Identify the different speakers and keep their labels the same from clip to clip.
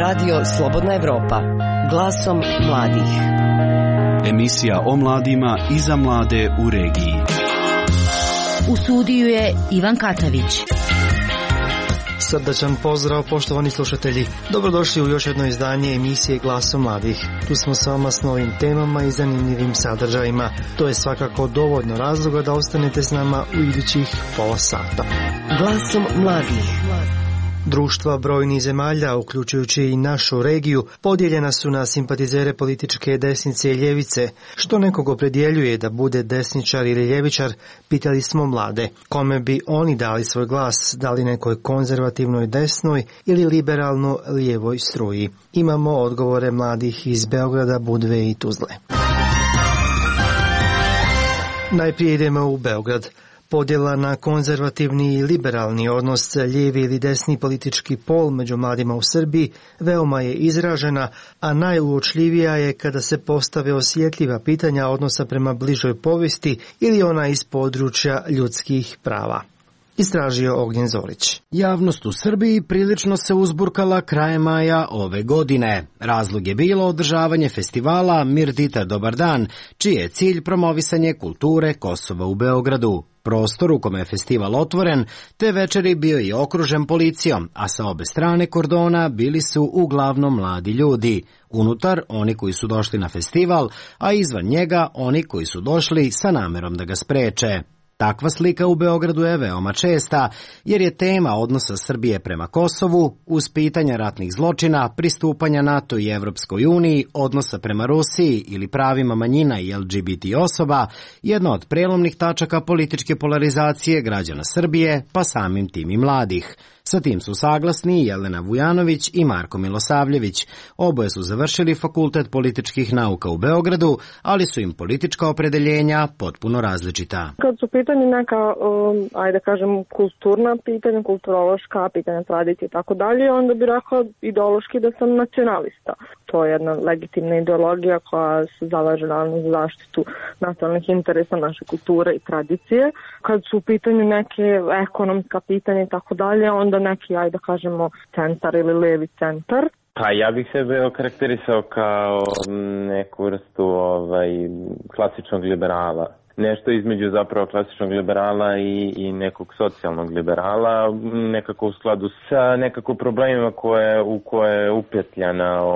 Speaker 1: Radio Slobodna Evropa. Glasom mladih.
Speaker 2: Emisija o mladima i za mlade u regiji.
Speaker 3: U studiju je Ivan Katavić.
Speaker 4: Srdačan pozdrav, poštovani slušatelji. Dobrodošli u još jedno izdanje emisije Glasom mladih. Tu smo s vama s novim temama i zanimljivim sadržajima. To je svakako dovoljno razloga da ostanete s nama u idućih pola sata.
Speaker 1: Glasom mladih.
Speaker 4: Društva brojnih zemalja, uključujući i našu regiju, podijeljena su na simpatizere političke desnice i ljevice. Što nekog opredjeljuje da bude desničar ili ljevičar, pitali smo mlade. Kome bi oni dali svoj glas, da li nekoj konzervativnoj desnoj ili liberalno lijevoj struji? Imamo odgovore mladih iz Beograda, Budve i Tuzle. Najprije idemo u Beograd. Podjela na konzervativni i liberalni odnos, lijevi ili desni politički pol među mladima u Srbiji veoma je izražena, a najuočljivija je kada se postave osjetljiva pitanja odnosa prema bližoj povijesti ili ona iz područja ljudskih prava. Istražio Ognjen Zorić.
Speaker 5: Javnost u Srbiji prilično se uzburkala krajem maja ove godine. Razlog je bilo održavanje festivala Mirdita Dobar dan, čiji je cilj promovisanje kulture Kosova u Beogradu. Prostor u kome je festival otvoren, te večeri bio i okružen policijom, a sa obe strane kordona bili su uglavnom mladi ljudi. Unutar oni koji su došli na festival, a izvan njega oni koji su došli sa namerom da ga spreče. Takva slika u Beogradu je veoma česta, jer je tema odnosa Srbije prema Kosovu, uz pitanja ratnih zločina, pristupanja NATO i Evropskoj uniji, odnosa prema Rusiji ili pravima manjina i LGBT osoba, jedna od prelomnih tačaka političke polarizacije građana Srbije, pa samim tim i mladih. Sa tim su saglasni Jelena Vujanović i Marko Milosavljević. Oboje su završili Fakultet političkih nauka u Beogradu, ali su im politička opredeljenja potpuno različita.
Speaker 6: Kad su pitanje neka, ajde kažem, kulturna pitanja, kulturološka pitanja, tradicije i tako dalje, onda bi rekao ideološki da sam nacionalista. To je jedna legitimna ideologija koja se zalaže naravno za zaštitu nacionalnih interesa naše kulture i tradicije. Kad su u pitanju neke ekonomska pitanja i tako dalje, onda neki, ajde kažemo, centar ili levi centar.
Speaker 7: Pa ja bih sebe okarakterisao kao neku vrstu klasičnog liberala. Nešto između zapravo klasičnog liberala i nekog socijalnog liberala, nekako u skladu sa nekako problemima u koje je upetljana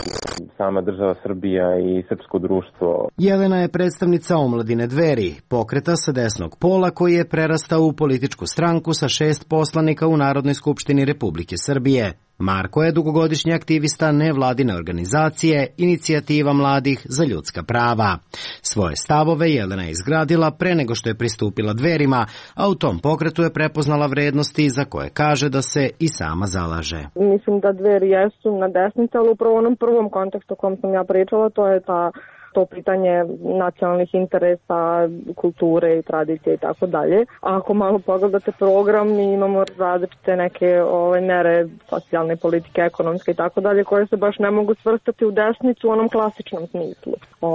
Speaker 7: sama država Srbija i srpsko društvo.
Speaker 5: Jelena je predstavnica omladine Dveri, pokreta sa desnog pola koji je prerastao u političku stranku sa 6 poslanika u Narodnoj skupštini Republike Srbije. Marko je dugogodišnji aktivista nevladine organizacije Inicijativa mladih za ljudska prava. Svoje stavove Jelena je izgradila pre nego što je pristupila Dverima, a u tom pokretu je prepoznala vrednosti za koje kaže da se i sama zalaže.
Speaker 6: Mislim da Dveri jesu na desnici, ali upravo u onom prvom kontekstu o kom sam ja pričala, to je to pitanje nacionalnih interesa, kulture i tradicije i tako dalje. A ako malo pogledate program, mi imamo različite neke mere socijalne politike, ekonomske i tako dalje, koje se baš ne mogu svrstati u desnicu u onom klasičnom smislu.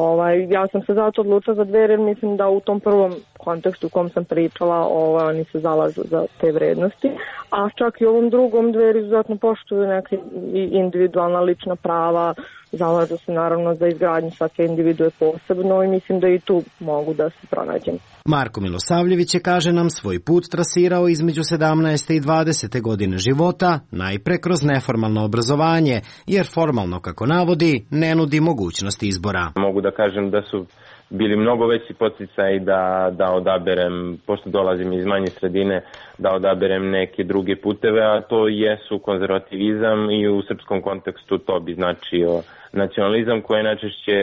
Speaker 6: Ja sam se zato odlučila za Dveri, jer mislim da u tom prvom kontekstu u kom sam pričala, oni se zalažu za te vrednosti. A čak i u ovom drugom Dveri izuzetno poštuju neke individualna lična prava, zalažu se naravno za izgradnju svake individue posebno i mislim da i tu mogu da se pronađem.
Speaker 5: Marko Milosavljević je, kaže nam, svoj put trasirao između 17. i 20. godine života, najpre kroz neformalno obrazovanje, jer formalno, kako navodi, ne nudi mogućnost izbora.
Speaker 7: Mogu da kažem da su bili mnogo veći poticaj da odaberem, pošto dolazim iz manje sredine, da odaberem neke druge puteve, a to jesu konzervativizam i u srpskom kontekstu to bi značio nacionalizam koji je najčešće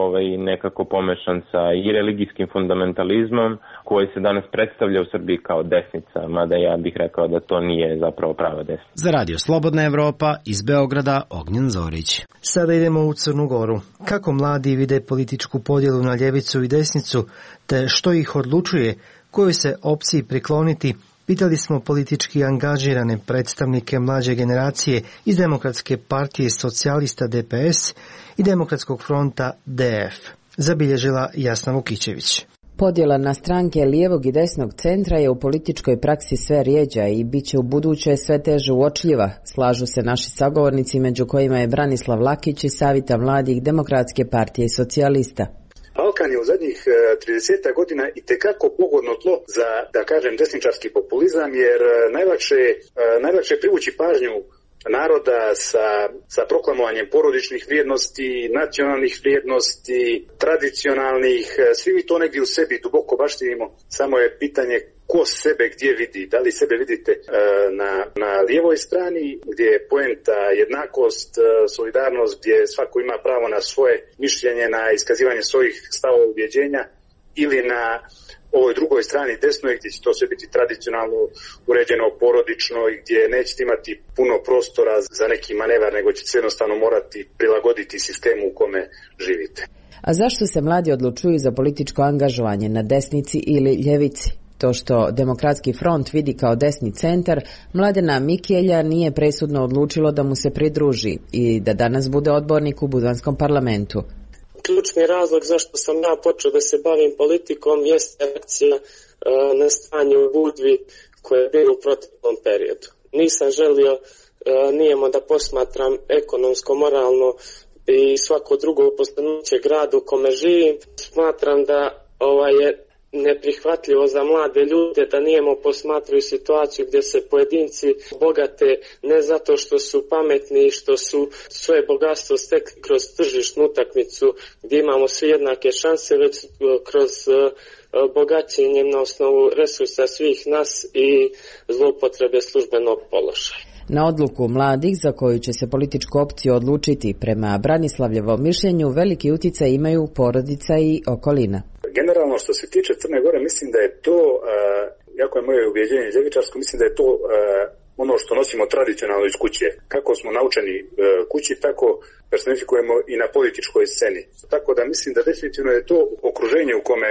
Speaker 7: nekako pomešan sa i religijskim fundamentalizmom koji se danas predstavlja u Srbiji kao desnica, mada ja bih rekao da to nije zapravo prava desnica.
Speaker 5: Za Radio Slobodna Evropa iz Beograda, Ognjen Zorić.
Speaker 4: Sada idemo u Crnu Goru. Kako mladi vide političku podjelu na ljevicu i desnicu, te što ih odlučuje, kojoj se opciji prikloniti, pitali smo politički angažirane predstavnike mlađe generacije iz Demokratske partije socijalista DPS i Demokratskog fronta DF, zabilježila Jasna Vukićević.
Speaker 8: Podjela na stranke lijevog i desnog centra je u političkoj praksi sve rjeđa i bit će u buduće sve teže uočljiva, slažu se naši sagovornici, među kojima je Branislav Lakić iz Savjeta mladih Demokratske partije i socijalista.
Speaker 9: Balkan je u zadnjih 30 godina itekako pogodno tlo za, da kažem, desničarski populizam, jer najlakše je privući pažnju naroda sa proklamovanjem porodičnih vrijednosti, nacionalnih vrijednosti, tradicionalnih, svi mi to negdje u sebi duboko baštinimo, samo je pitanje ko sebe gdje vidi. Da li sebe vidite na lijevoj strani gdje je poenta jednakost, solidarnost, gdje svako ima pravo na svoje mišljenje, na iskazivanje svojih stavova ubjeđenja, ili na ovoj drugoj strani desnoj gdje će to sve biti tradicionalno uređeno, porodično i gdje nećete imati puno prostora za neki manevar, nego ćete se jednostavno morati prilagoditi sistemu u kome živite.
Speaker 8: A zašto se mladi odlučuju za političko angažovanje na desnici ili ljevici? To što Demokratski front vidi kao desni centar, Mladena Mikelja nije presudno odlučilo da mu se pridruži i da danas bude odbornik u Budanskom parlamentu.
Speaker 10: Ključni razlog zašto sam ja počeo da se bavim politikom jeste reakcija na stanje u Budvi koje je bilo u proteklom periodu. Nisam želio nijemo da posmatram ekonomsko, moralno i svako drugo postignuće gradu u kome živim. Smatram da je neprihvatljivo za mlade ljude da nijemo posmatraju situaciju gdje se pojedinci bogate ne zato što su pametni i što su svoje bogatstvo stekli kroz tržišnu utakmicu gdje imamo svi jednake šanse, već kroz bogaćenjem na osnovu resursa svih nas i zloupotrebe službenog položaja.
Speaker 8: Na odluku mladih za koju će se političku opciju odlučiti prema Branislavljevom mišljenju veliki utjecaj imaju porodica i okolina.
Speaker 9: Generalno što se tiče Crne Gore, mislim da je to, jako je moje ubjeđenje ljevičarsko, mislim da je to ono što nosimo tradicionalno iz kuće. Kako smo naučeni kući, tako personifikujemo i na političkoj sceni. Tako da mislim da definitivno je to okruženje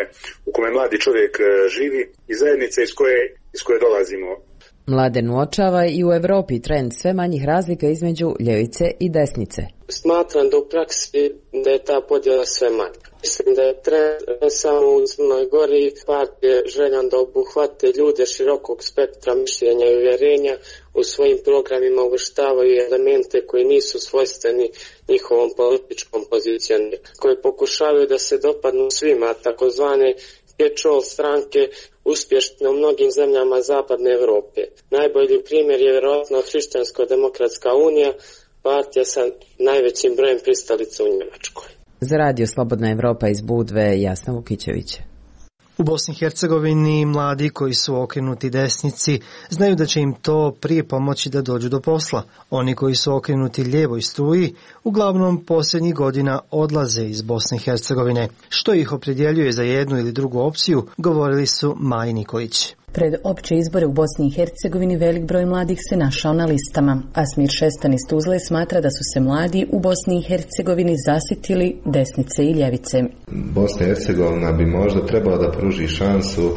Speaker 9: u kome mladi čovjek živi i zajednice iz koje dolazimo.
Speaker 8: Mladen uočava i u Europi trend sve manjih razlika između ljevice i desnice.
Speaker 10: Smatram da u praksi da je ta podjela sve manja. Mislim da je trend ne samo u Crnoj Gori, partije željan da obuhvate ljude širokog spektra mišljenja i uvjerenja, u svojim programima uvrštavaju elemente koji nisu svojstveni njihovom političkom pozicioniranju, koji pokušavaju da se dopadnu svima, takozvane catch-all stranke uspješne u mnogim zemljama zapadne Europe. Najbolji primjer je vjerojatno Hrišćansko-demokratska unija, partija sa najvećim brojem pristalica u Njemačkoj.
Speaker 8: Za Radio Slobodna Evropa iz Budve, Jasna Vukićević.
Speaker 4: U Bosni i Hercegovini mladi koji su okrenuti desnici znaju da će im to prije pomoći da dođu do posla. Oni koji su okrenuti lijevoj struji uglavnom posljednjih godina odlaze iz Bosne i Hercegovine. Što ih opredjeljuje za jednu ili drugu opciju, govorili su Maji Nikolić.
Speaker 11: Pred opće izbore u Bosni i Hercegovini velik broj mladih se našao na listama. Asmir Šestan iz Tuzle smatra da su se mladi u Bosni i Hercegovini zasitili desnice i ljevice.
Speaker 12: Bosna i Hercegovina bi možda trebala da pruži šansu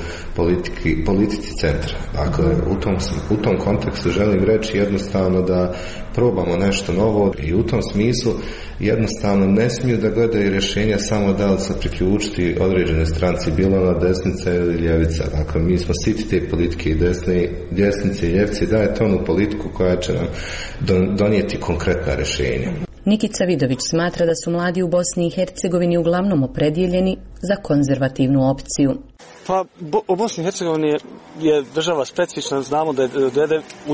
Speaker 12: politici centra. Dakle, u tom kontekstu želim reći jednostavno da probamo nešto novo i u tom smislu jednostavno ne smiju da gledaju rješenja samo da li se priključiti određene stranci, bilo na desnica ili ljevica. Dakle, mi smo siti te politike i desnice i ljevice, dajete onu politiku koja će nam donijeti konkretna rješenja.
Speaker 11: Nikica Vidović smatra da su mladi u Bosni i Hercegovini uglavnom opredijeljeni za konzervativnu opciju.
Speaker 13: Pa u Bosni i Hercegovini je država specifična, znamo da je u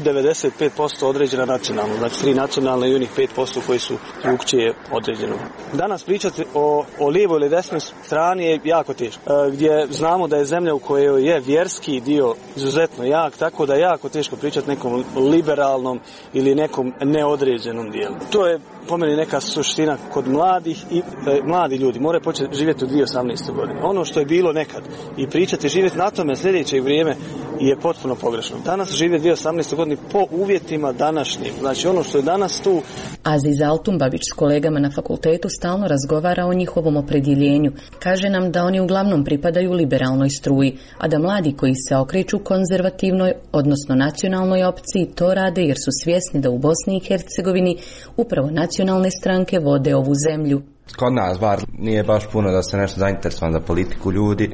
Speaker 13: 95% određena nacionalno, znači 3 nacionalne i onih 5% koji su drugčije određeno. Danas pričati o lijevoj ili desnoj strani je jako teško, gdje znamo da je zemlja u kojoj je vjerski dio izuzetno jak, tako da je jako teško pričati nekom liberalnom ili nekom neodređenom dijelu. To je po meni neka suština kod mladih i mladi ljudi moraju početi živjeti u 2018. godine. Ono što je bilo nekad i pričati živjeti na tome sljedeće vrijeme je potpuno pogrešno. Danas žive 2018. godine po uvjetima današnjim. Znači ono što je danas tu.
Speaker 11: Aziz Altumbabić s kolegama na fakultetu stalno razgovara o njihovom opredjeljenju. Kaže nam da oni uglavnom pripadaju liberalnoj struji, a da mladi koji se okreću konzervativnoj, odnosno nacionalnoj opciji, to rade jer su svjesni da u Bosni i Hercegovini upravo nacionalne stranke vode ovu zemlju.
Speaker 14: Kod nas bar nije baš puno da se nešto zainteresovan za politiku ljudi.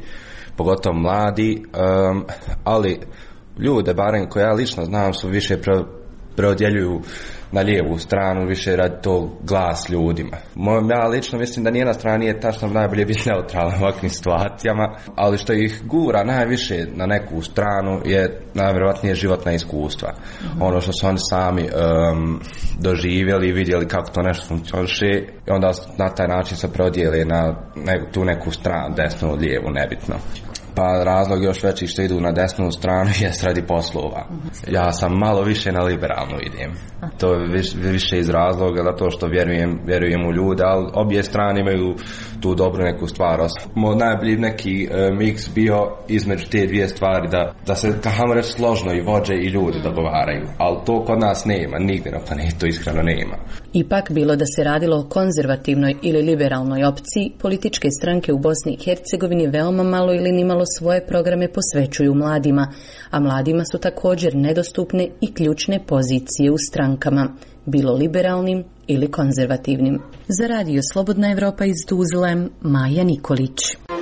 Speaker 14: pogotovo mladi, ali ljude, barem koje ja lično znam, su više preodjeljuju na lijevu stranu, više radi to glas ljudima. Ja lično mislim da nijedna strana nije tačno najbolje biti neutralna u ovakvim situacijama, ali što ih gura najviše na neku stranu je najvjerojatnije životna iskustva. Ono što su oni sami doživjeli i vidjeli kako to nešto funkcioniše i onda na taj način se preodijeli na tu neku stranu, desnu, lijevu, nebitno. Pa razlog još veći što idu na desnu stranu je radi poslova. Ja sam malo više na liberalnu idem. To je više iz razloga zato što vjerujem u ljude, ali obje strane imaju tu dobru neku stvar. Najbolji neki miks bio između te dvije stvari da se, kako reći, složno i vođe i ljudi dogovaraju. Ali to kod nas nema, nigdje na planetu iskreno nema.
Speaker 11: Ipak, bilo da se radilo o konzervativnoj ili liberalnoj opciji, političke stranke u Bosni i Hercegovini veoma malo ili nimalo svoje programe posvećuju mladima, a mladima su također nedostupne i ključne pozicije u strankama, bilo liberalnim ili konzervativnim. Za Radio Slobodna Evropa iz Tuzle, Maja Nikolić.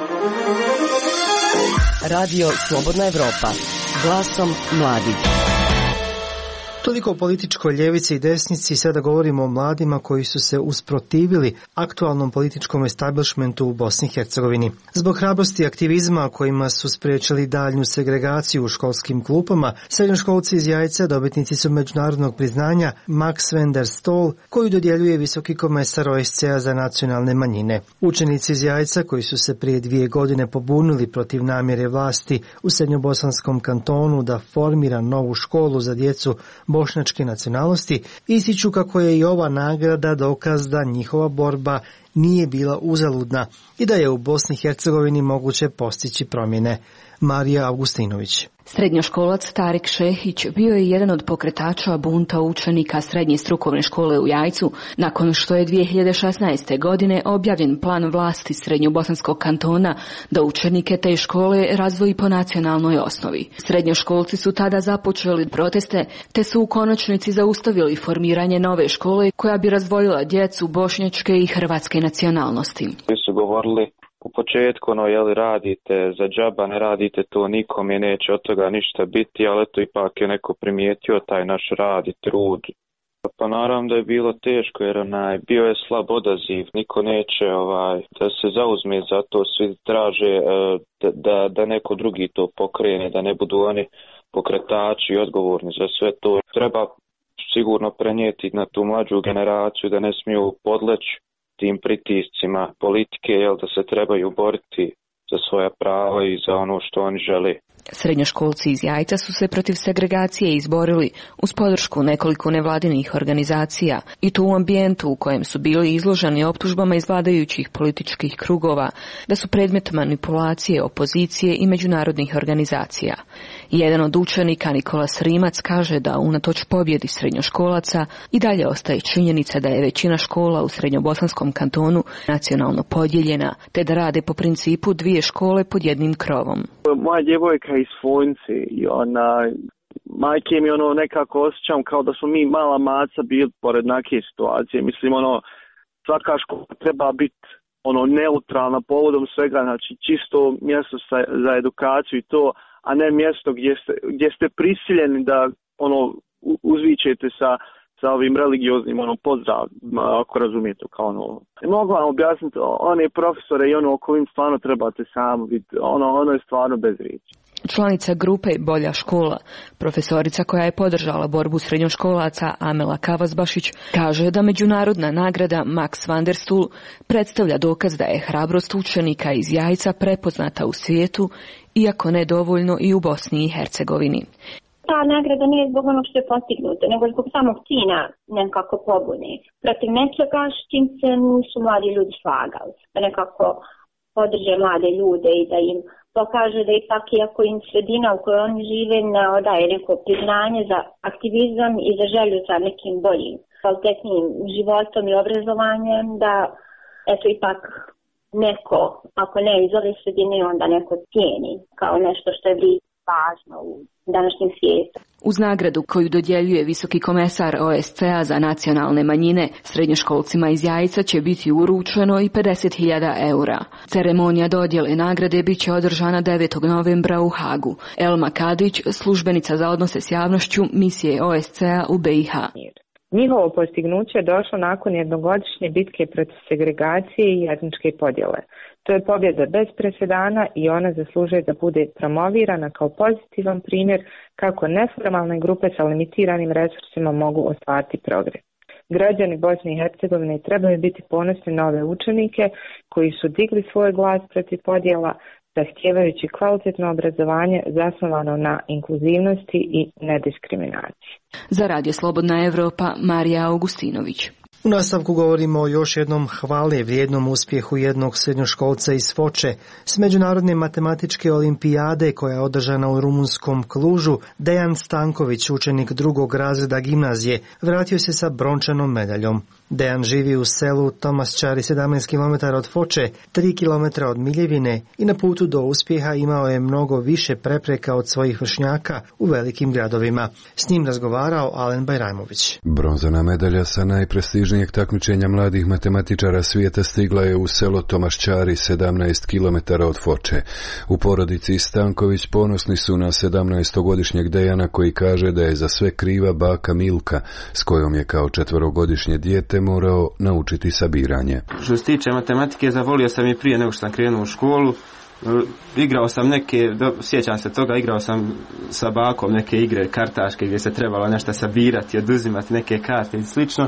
Speaker 1: Radio Slobodna Evropa, glasom mladih.
Speaker 4: Toliko o političkoj ljevici i desnici, sada govorimo o mladima koji su se usprotivili aktualnom političkom establishmentu u Bosni i Hercegovini. Zbog hrabrosti i aktivizma kojima su spriječili daljnju segregaciju u školskim klupama, srednjoškolci iz Jajca dobitnici su međunarodnog priznanja Max van der Stol, koju dodjeljuje visoki komesar OSCE-a za nacionalne manjine. Učenici iz Jajca koji su se prije 2 godine pobunili protiv namjere vlasti u srednjobosanskom kantonu da formira novu školu za djecu bošnjačke nacionalnosti, ističu kako je i ova nagrada dokaz da njihova borba nije bila uzaludna i da je u Bosni i Hercegovini moguće postići promjene. Marija Augustinović.
Speaker 15: Srednjoškolac Tarik Šehić bio je jedan od pokretača bunta učenika srednje strukovne škole u Jajcu, nakon što je 2016. godine objavljen plan vlasti Srednjobosanskog kantona da učenike te škole razvoji po nacionalnoj osnovi. Srednjoškolci su tada započeli proteste, te su u konačnici zaustavili formiranje nove škole koja bi razdvojila djecu bošnjačke i hrvatske nacionalnosti.
Speaker 16: Su govorili u početku, radite za džaba, ne radite to, nikome neće od toga ništa biti, ali eto ipak je neko primijetio taj naš rad i trud. Pa naravno da je bilo teško jer bio je slab odaziv, niko neće da se zauzme za to, svi traže da neko drugi to pokrene, da ne budu oni pokretači i odgovorni za sve to. Treba sigurno prenijeti na tu mlađu generaciju da ne smiju podleći tim pritiscima politike, da se trebaju boriti za svoja prava i za ono što oni žele.
Speaker 15: Srednjoškolci iz Jajca su se protiv segregacije izborili uz podršku nekoliko nevladinih organizacija i to u ambijentu u kojem su bili izloženi optužbama iz vladajućih političkih krugova da su predmet manipulacije, opozicije i međunarodnih organizacija. Jedan od učenika, Nikola Srimac, kaže da unatoč pobjedi srednjoškolaca i dalje ostaje činjenica da je većina škola u Srednjobosanskom kantonu nacionalno podijeljena, te da rade po principu 2 škole pod jednim krovom.
Speaker 17: Moja djevojka iz Fonci i majke mi nekako osjećam kao da smo mi mala maca bili pored neke situacije. Mislim, svaka škola treba biti neutralna povodom svega, znači čisto mjesto za edukaciju i to, a ne mjesto gdje ste prisiljeni da uzvičete sa ovim religioznim pozdravima, ako razumijete kao Mogu vam objasniti, one profesore i o kojim stvarno trebate sami vidjeti, ono je stvarno bez riječi.
Speaker 15: Članica grupe Bolja škola, profesorica koja je podržala borbu srednjoškolaca Amela Kavazbašić, kaže da međunarodna nagrada Max van der Stoel predstavlja dokaz da je hrabrost učenika iz Jajca prepoznata u svijetu, iako ne dovoljno i u Bosni i Hercegovini.
Speaker 18: Ta nagrada nije zbog onog što je postignuto, nego zbog samog cilja nekako pobune. Protiv nečega s čim se nisu mladi ljudi slagali. Da nekako podrže mlade ljude i da im pokaže da ipak iako im sredina u kojoj oni žive ne odaje neko priznanje za aktivizam i za želju za nekim boljim, kvalitetnijim životom i obrazovanjem, da eto ipak neko, ako ne iz ove sredine, onda neko cijeni kao nešto što je vrijedno. važno u današnjem svijetu.
Speaker 15: Uz nagradu koju dodjeljuje visoki komesar OSCE-a za nacionalne manjine, srednjoškolcima iz Jajca će biti uručeno i 50.000 eura. Ceremonija dodjele nagrade bit će održana 9. novembra u Hagu. Elma Kadić, službenica za odnose s javnošću misije OSCE-a u BiH.
Speaker 19: Njihovo postignuće je došlo nakon jednogodišnje bitke protiv segregacije i etničke podjele. To je pobjeda bez presedana i ona zaslužuje da bude promovirana kao pozitivan primjer kako neformalne grupe sa limitiranim resursima mogu ostvariti progres. Građani Bosne i Hercegovine trebaju biti ponosni na ove učenike koji su digli svoj glas protiv podjela, zahtijevajući kvalitetno obrazovanje zasnovano na inkluzivnosti i nediskriminaciji.
Speaker 15: Za Radio Slobodna Evropa, Marija Augustinović.
Speaker 4: U nastavku govorimo o još jednom hvale vrijednom uspjehu jednog srednjoškolca iz Foče. S Međunarodne matematičke olimpijade koja je održana u rumunskom Klužu, Dejan Stanković, učenik 2. razreda gimnazije, vratio se sa brončanom medaljom. Dejan živi u selu Tomasčari 17 km od Foče, 3 km od Miljevine i na putu do uspjeha imao je mnogo više prepreka od svojih vršnjaka u velikim gradovima. S njim razgovarao Alen Bajrajmović.
Speaker 20: Bronzana medalja sa najprestižnijeg takmičenja mladih matematičara svijeta stigla je u selo Tomasčari 17 km od Foče. U porodici Stanković ponosni su na 17-godišnjeg Dejana koji kaže da je za sve kriva baka Milka s kojom je kao 4-godišnje dijete morao naučiti sabiranje.
Speaker 21: Što se tiče matematike, zavolio sam i prije nego što sam krenuo u školu. Igrao sam sjećam se toga, igrao sam sa bakom neke igre kartaške gdje se trebalo nešto sabirati, oduzimati neke karte i slično.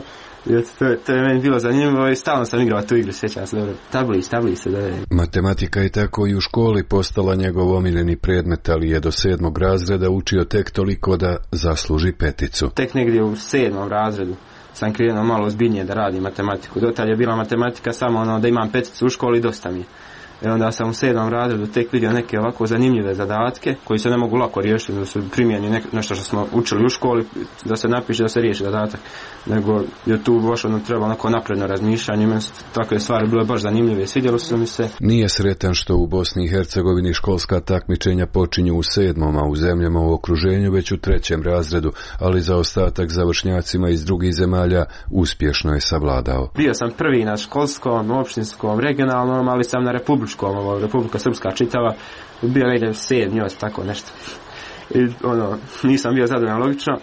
Speaker 21: To je meni bilo zanimljivo i stalno sam igrao tu igru, sjećam se dobro. Tablice.
Speaker 20: Matematika je tako i u školi postala njegov omiljeni predmet, ali je do 7. razreda učio tek toliko da zasluži 5.
Speaker 21: Tek negdje u 7. razredu sam krenuo malo ozbiljnije da radim matematiku. Dotalj je bila matematika samo da imam 5 u školi i dosta mi je. I onda sam u 7. razredu tek vidio neke ovako zanimljive zadatke koji se ne mogu lako riješiti, da su primjeni nešto što smo učili u školi, da se napiše, da se riješi zadatak. Nego je tu baš trebalo neko napredno razmišljanje, takve stvari bile baš zanimljive, svidjelo su mi se.
Speaker 20: Nije sretan što u Bosni i Hercegovini školska takmičenja počinju u 7. a u zemljama u okruženju već u 3. razredu, ali za ostatak za vršnjacima iz drugih zemalja uspješno je savladao.
Speaker 21: Bio sam prvi na školskom, opštinskom, regionalnom, ali sam na republičkom, Republika Srpska čitava, bio negdje 7. tako nešto. I nisam bio zadovoljan logično.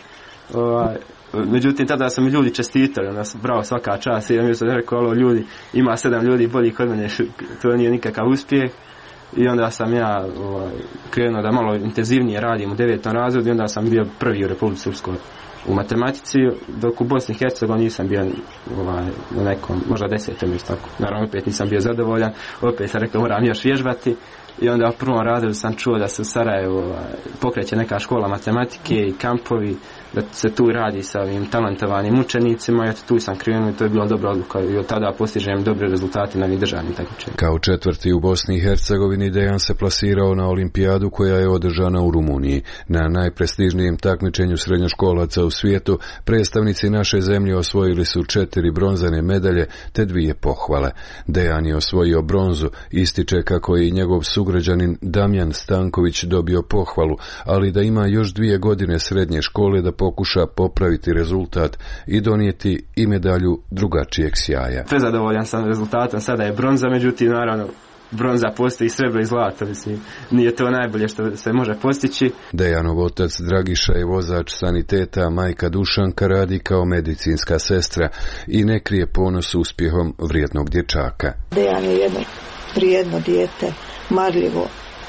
Speaker 21: Međutim, tada su mi ljudi čestitali, bravo, svaka čast, i ja mi sam rekao, ljudi, ima 7 ljudi bolji kod mene, to nije nikakav uspjeh. I onda sam ja krenuo da malo intenzivnije radim u 9. razredu i onda sam bio prvi u Republici Srpskoj u matematici, dok u Bosni i Hercegovini nisam bio na nekom, možda 10. mjestu tako. Naravno, opet nisam bio zadovoljan, opet sam rekao moram još vježbati. I onda u 1. razredu sam čuo da se u Sarajevu pokreće neka škola matematike i kampovi, da se tu radi sa ovim talentovanim učenicima i tu sam krenuo i to je bila dobra odluka i od tada postižem dobre rezultate na ovim državnim takmičenjima.
Speaker 20: Kao 4. u Bosni i Hercegovini Dejan se plasirao na olimpijadu koja je održana u Rumuniji. Na najprestižnijem takmičenju srednjoškolaca u svijetu predstavnici naše zemlje osvojili su 4 bronzane medalje te 2 pohvale. Dejan je osvojio bronzu, ističe kako je i njegov sugrađanin Damjan Stanković dobio pohvalu, ali da ima još 2 godine srednje škole da pokuša popraviti rezultat i donijeti i medalju drugačijeg sjaja.
Speaker 21: Prezadovoljan sam rezultatom, sada je bronza, međutim naravno bronza postoji srebro i zlato, nije to najbolje što se može postići.
Speaker 20: Dejanov otac Dragiša je vozač saniteta, majka Dušanka radi kao medicinska sestra i ne krije ponos uspjehom vrijednog dječaka.
Speaker 22: Dejan je jedno vrijedno dijete, marljivo,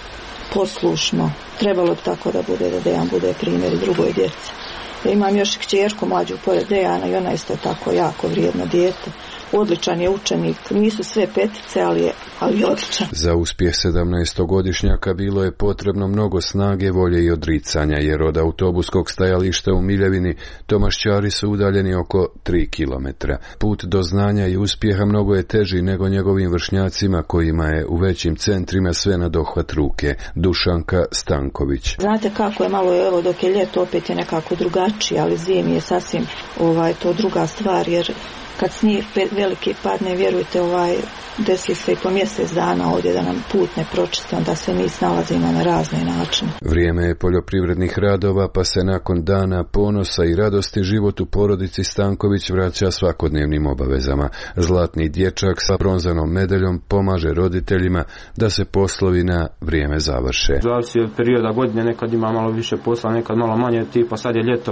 Speaker 22: poslušno. Trebalo bi tako da bude, da Dejan bude primjer drugoj djeci. Ja imam još kćerku mlađu pored Dejana i ona isto tako jako vrijedno dijete. Odličan je učenik, nisu sve 5, ali odličan.
Speaker 20: Za uspjeh 17-godišnjaka bilo je potrebno mnogo snage, volje i odricanja, jer od autobuskog stajališta u Miljevini Tomaščari su udaljeni oko 3 kilometra. Put do znanja i uspjeha mnogo je teži nego njegovim vršnjacima kojima je u većim centrima sve na dohvat ruke. Dušanka Stanković.
Speaker 22: Znate kako je malo, evo dok je ljeto opet je nekako drugačije, ali zimi je sasvim to druga stvar, jer kad snijeg veliki pad, ne vjerujte, desi se i po mjesec dana ovdje da nam put ne pročiste, onda se mi snalazimo na razne načine.
Speaker 20: Vrijeme je poljoprivrednih radova, pa se nakon dana ponosa i radosti život u porodici Stanković vraća svakodnevnim obavezama. Zlatni dječak sa bronzanom medaljom pomaže roditeljima da se poslovi na vrijeme završe.
Speaker 21: Zavisi od perioda godine, nekad ima malo više posla, nekad malo manje, tipa sad je ljeto,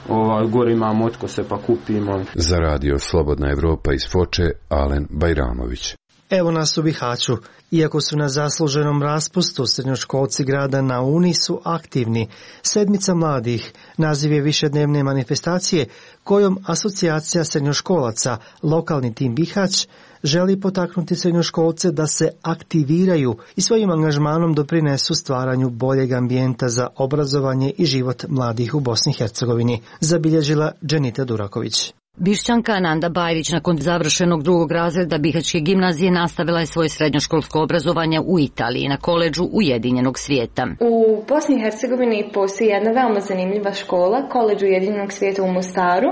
Speaker 21: gore imamo otkose pa kupimo.
Speaker 20: Za radio Slobodna Evropa iz Foče, Alen Bajramović.
Speaker 4: Evo nas u Bihaću. Iako su na zasluženom raspustu, srednjoškolci grada na Uni su aktivni. Sedmica mladih naziv je višednevne manifestacije kojom asocijacija srednjoškolaca, lokalni tim Bihać, želi potaknuti srednjoškolce da se aktiviraju i svojim angažmanom doprinesu stvaranju boljeg ambijenta za obrazovanje i život mladih u Bosni i Hercegovini, zabilježila Dženita Duraković.
Speaker 2: Bišćanka Ananda Bajrić nakon završenog 2. razreda Bihaćke gimnazije nastavila je svoje srednjoškolsko obrazovanje u Italiji na koledžu Ujedinjenog svijeta.
Speaker 3: U Bosni i Hercegovini postoji jedna veoma zanimljiva škola, koledž Ujedinjenog svijeta u Mostaru.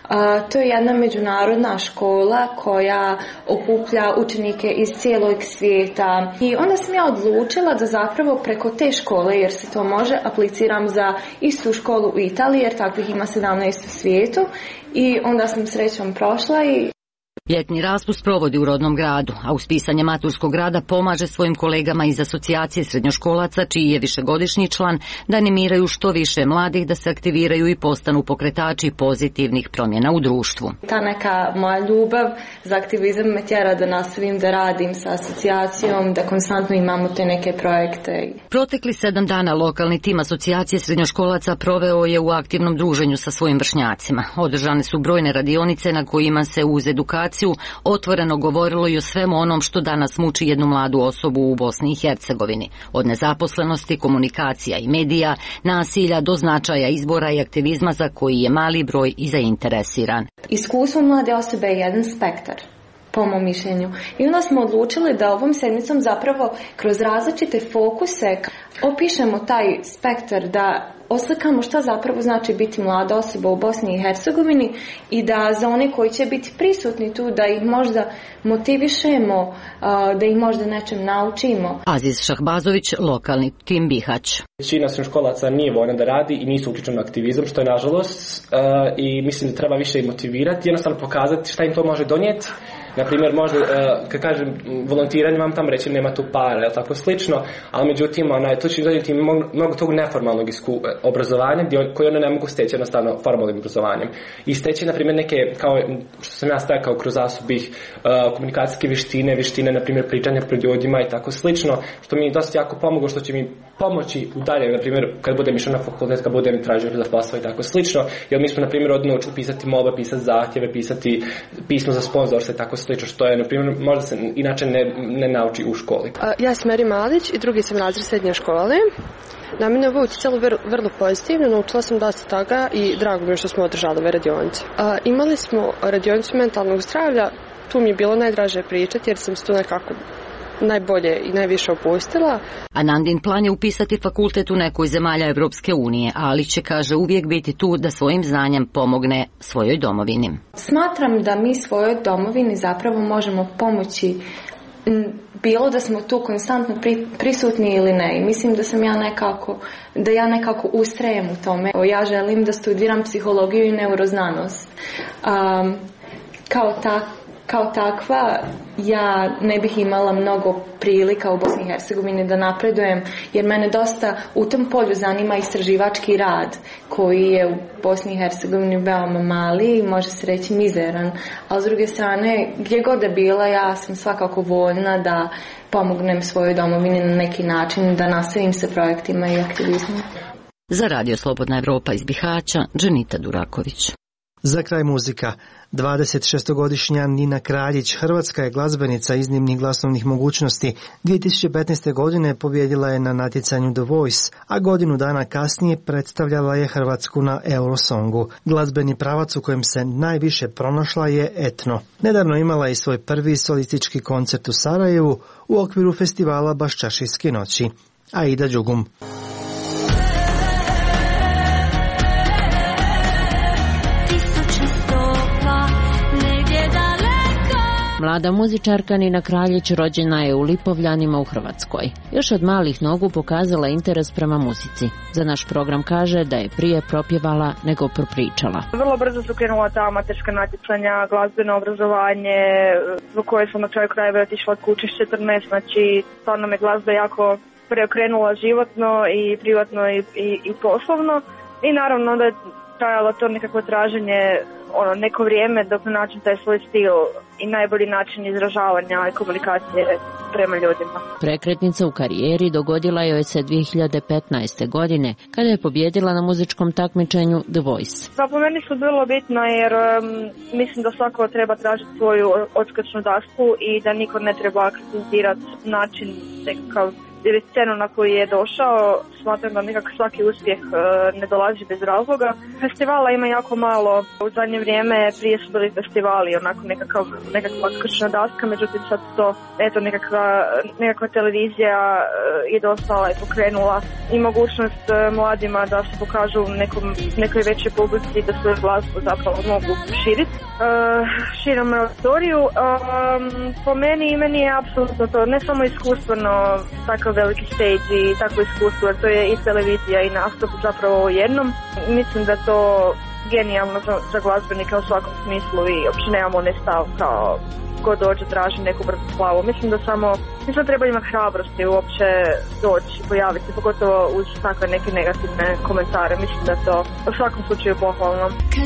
Speaker 3: To je jedna međunarodna škola koja okuplja učenike iz cijelog svijeta. I onda sam ja odlučila da zapravo preko te škole, jer se to može, apliciram za istu školu u Italiji, jer takvih ima 17 u svijetu. I onda sam srećom prošla i...
Speaker 2: Ljetni raspust provodi u rodnom gradu, a uz pisanje maturskog rada pomaže svojim kolegama iz asocijacije srednjoškolaca, čiji je višegodišnji član, da animiraju što više mladih da se aktiviraju i postanu pokretači pozitivnih promjena u društvu.
Speaker 3: Ta neka moja ljubav za aktivizam me tjera da nastavim da radim sa asocijacijom, da konstantno imamo te neke projekte.
Speaker 2: Protekli 7 dana lokalni tim asocijacije srednjoškolaca proveo je u aktivnom druženju sa svojim vršnjacima. Održane su brojne radionice na kojima se uz edukaciju otvoreno govorilo i o svemu onom što danas muči jednu mladu osobu u Bosni i Hercegovini. Od nezaposlenosti, komunikacija i medija, nasilja do značaja izbora i aktivizma za koji je mali broj i zainteresiran.
Speaker 3: Iskustvo mlade osobe je jedan spektar, po mom mišljenju. I onda smo odlučili da ovom sedmicom zapravo kroz različite fokuse opišemo taj spektar, da oslikamo šta zapravo znači biti mlada osoba u Bosni i Hercegovini i da za one koji će biti prisutni tu, da ih možda motivišemo, da ih možda nečem naučimo.
Speaker 2: Aziz Šahbazović, lokalni tim Bihać.
Speaker 23: Većina srednjoškolaca nije voljna da radi i nisu uključeni u aktivizam, što je nažalost, i mislim da treba više i motivirati, jednostavno pokazati šta im to može donijeti. Naprimjer, možda, kad kažem volontiranje, vam tam reći nema tu para, ili tako slično, ali međutim, to će donijeti mnogo tog neformalnog obrazovanja, koje one ne mogu steći jednostavno formalnim obrazovanjem. I steći, na primjer, neke, kao što sam ja stekao kroz ASUBih, komunikacijske vještine, na primjer, pričanja pred ljudima i tako slično, što mi dosta jako pomoglo, što će mi pomoći u dalje, na primjer, kad budem išao na fakultet, kad budem tražio za posao i tako slično, jer mi smo, na primjer, naučili pisati molbe, pisati zahtjeve, pisati pismo za sponzorstvo i tako slično, što je, na primjer, možda se inače ne nauči u školi.
Speaker 24: Ja sam Meri Malić i drugi sam razred srednje škole. Na mene ovo utjecalo vrlo pozitivno, naučila sam dosta toga i drago mi je što smo održali ove radionice. Imali smo radionicu mentalnog zdravlja, tu mi je bilo najdraže pričati jer sam se tu nekako najbolje i najviše opustila.
Speaker 2: Anandin plan je upisati fakultet u nekoj zemalja Evropske unije, ali će, kaže, uvijek biti tu da svojim znanjem pomogne svojoj domovini.
Speaker 3: Smatram da mi svojoj domovini zapravo možemo pomoći, bilo da smo tu konstantno prisutni ili ne. I mislim da ja nekako ustrajem u tome. Ja želim da studiram psihologiju i neuroznanost. Kao takva, ja ne bih imala mnogo prilika u Bosni i Hercegovini da napredujem, jer mene dosta u tom polju zanima istraživački rad, koji je u Bosni i Hercegovini veoma mali i može se reći mizeran. A s druge strane, gdje god je bila, ja sam svakako voljna da pomognem svojoj domovini na neki način, da nastavim se projektima i aktivizmom.
Speaker 2: Za Radio Slobodna Evropa iz Bihaća, Dženita Duraković.
Speaker 4: Za kraj muzika. 26-godišnja Nina Kraljić, hrvatska je glazbenica iznimnih glasovnih mogućnosti. 2015. godine pobjedila je na natjecanju The Voice, a godinu dana kasnije predstavljala je Hrvatsku na Eurosongu. Glazbeni pravac u kojem se najviše pronašla je etno. Nedavno imala i svoj prvi solistički koncert u Sarajevu u okviru festivala Baščašijske noći. Aida Đugum.
Speaker 25: Negdje daleko
Speaker 5: Mlada muzičarka Nina Kraljić rođena je u Lipovljanima u Hrvatskoj. Još od malih nogu pokazala interes prema muzici. Za naš program kaže da je prije propjevala nego propričala.
Speaker 6: Vrlo brzo su krenula ta amaterska natjecanja, glazbeno obrazovanje, zbog koje sam na kraju krajeva otišla od kuće s 14, znači stvarno me glazba jako preokrenula životno i privatno i poslovno. I naravno da je trajalo to nekako traženje neko vrijeme dok naći taj svoj stil i najbolji način izražavanja i komunikacije prema ljudima.
Speaker 5: Prekretnica u karijeri dogodila joj se 2015. godine kada je pobjedila na muzičkom takmičenju The Voice.
Speaker 6: Po meni su bilo bitno jer mislim da svako treba tražiti svoju odskočnu dasku i da niko ne treba kritizirati način nekakav ili scenu na koju je došao. Smatram da nekako svaki uspjeh ne dolazi bez razloga. Festivala ima jako malo. U zadnje vrijeme prije su bili festivali, onako nekakva kršna daska, međutim sad to, eto, nekakva televizija je dostala i pokrenula i mogućnost mladima da se pokažu nekoj većoj publici, da svoju glazbu zapravo mogu širiti. Širom auditoriju. Po meni je apsolutno to, ne samo iskustveno, takav veliki stage i takvo iskustvo, to je i televizija i nastup zapravo u jednom. Mislim da to genijalno za glazbenika u svakom smislu i uopće nemamo onaj stav kao ko dođe traži neku brzu slavu. Mislim da treba imati hrabrosti uopće doći i pojaviti, pogotovo uz takve neke negativne komentare. Mislim da to u svakom slučaju pohvalno.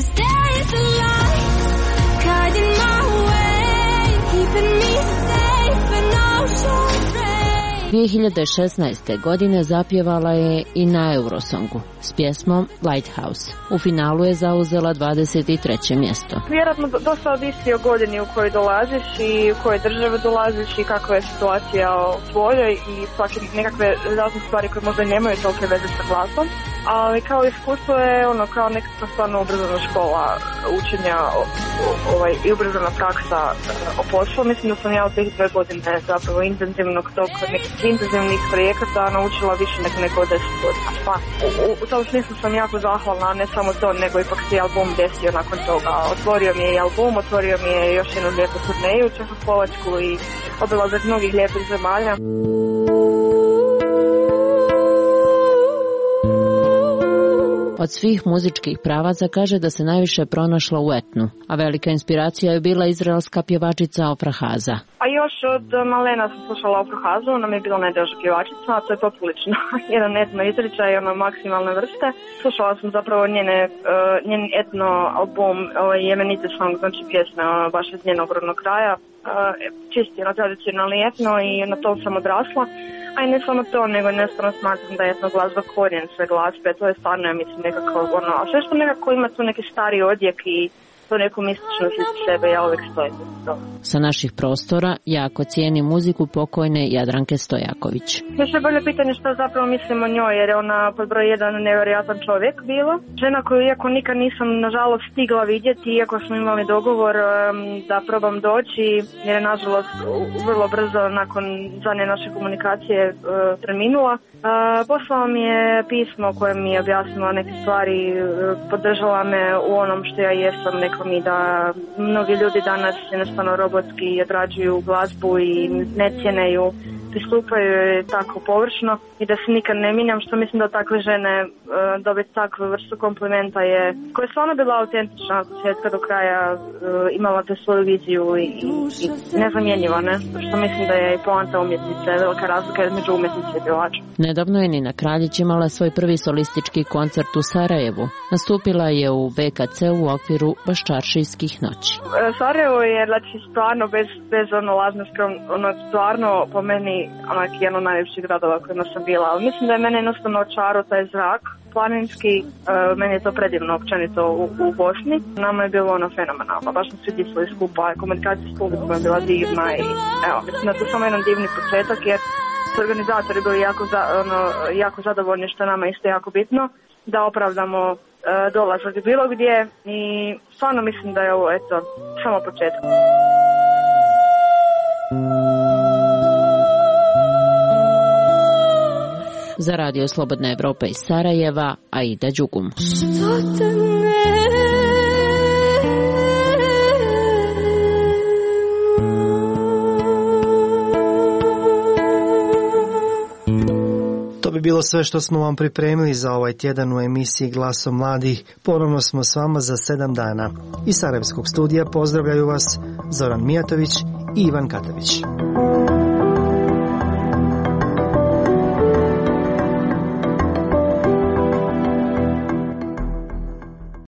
Speaker 5: 2016. godine zapjevala je i na Eurosongu s pjesmom Lighthouse. U finalu je zauzela 23. mjesto.
Speaker 6: Vjerojatno dosta ovisi o godini u kojoj dolaziš i u kojoj države dolaziš i kakva je situacija u tvojoj i svake nekakve razne stvari koje možda nemaju tolike veze sa glasom. Ali kao iskustvo je kao nekakva stvarno ubrzana škola učenja i ubrzana praksa o poslu. Mislim da sam ja u tih 2 godine zapravo intenzivnih projekata naučila više nego neko 10 godina. Pa, u tom smislu sam jako zahvalna, ne samo to, nego ipak se album desio nakon toga. Otvorio mi je i album, otvorio mi je još jednu lijepu turneju, Čehoslovačku i obilazak mnogih lijepih zemalja.
Speaker 5: Od svih muzičkih pravaca kaže da se najviše pronašla u etnu, a velika inspiracija je bila izraelska pjevačica Ofra Haza.
Speaker 6: A još od malena sam slušala Ofru Hazu, ona mi je bila najdraža pjevačica, a to je poprilično jedan etno izričaj, maksimalne vrste. Slušala sam zapravo njen etno album, Jemenite song, znači pjesme baš iz njenog rodnog kraja, čisti tradicionalni etno i na tom sam odrasla. A i ne samo to, nego jednostavno smatram da je etno glazba korijen sve glazbe, to je stvarno, ja mislim, nekako a sve što nekako ima tu neki stari odjek i to neku mističnost iz sebe, ja uvijek stojim za to.
Speaker 5: Sa naših prostora jako cijeni muziku pokojne Jadranke Stojaković.
Speaker 6: Još je bolje pitanje što zapravo mislim o njoj, jer je ona pod broj 1 nevjerojatan čovjek bila. Žena koju iako nikad nisam nažalost stigla vidjeti, iako smo imali dogovor da probam doći, jer je nažalost vrlo brzo nakon zadnje naše komunikacije preminula. Poslala mi je pismo koje mi je objasnila neke stvari, podržala me u onom što ja jesam, rekla mi da mnogi ljudi danas jednostavno robotski odrađuju glazbu i ne cijene ju, pristupaju tako površno i da se nikad ne mijenjam, što mislim da takve žene dobiti takvu vrstu komplimenta koja je stvarno bila autentična od početka do kraja, imala te svoju viziju i nezamjenjiva, ne? Što mislim da je i poanta umjetnice, velika razlika između umjetnice i pjevača.
Speaker 5: Nedavno je Nina Kraljić imala svoj prvi solistički koncert u Sarajevu. Nastupila je u BKC u okviru Baščaršijskih noći.
Speaker 6: Sarajevo je, znači, stvarno bez lažnoskom, stvarno po meni jedan od najljepših gradova kojima sam bila, ali mislim da je mene jednostavno očarao taj zrak planinski, meni je to predivno općenito u Bosni. Nama je bilo fenomenalno, baš smo svi disali skupa, komunikacija s publikom je bila divna i evo, mislim da je to samo jedan divni početak jer su organizatori bili jako zadovoljni, što nama isto jako bitno, da opravdamo dolazak bilo gdje i stvarno mislim da je ovo samo početak.
Speaker 5: Za Radio Slobodna Evropa iz Sarajeva, Aida Đugum.
Speaker 4: bilo sve što smo vam pripremili za ovaj tjedan u emisiji Glasom mladih. Ponovno smo s vama za 7 dana. Iz Sarajevskog studija pozdravljaju vas Zoran Mijatović i Ivan Katavić.